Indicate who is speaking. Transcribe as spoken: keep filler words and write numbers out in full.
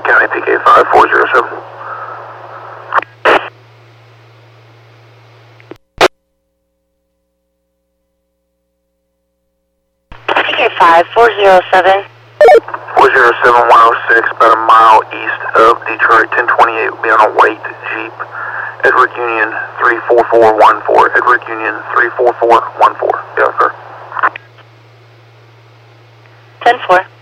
Speaker 1: County P K five four zero seven.
Speaker 2: P K five four zero seven.
Speaker 1: four zero seven one oh six, about a mile east of Detroit, ten twenty-eight, will be on a white Jeep. Edward Union three four four one four. Edward Union three four four one four. Yeah, sir.
Speaker 2: ten four.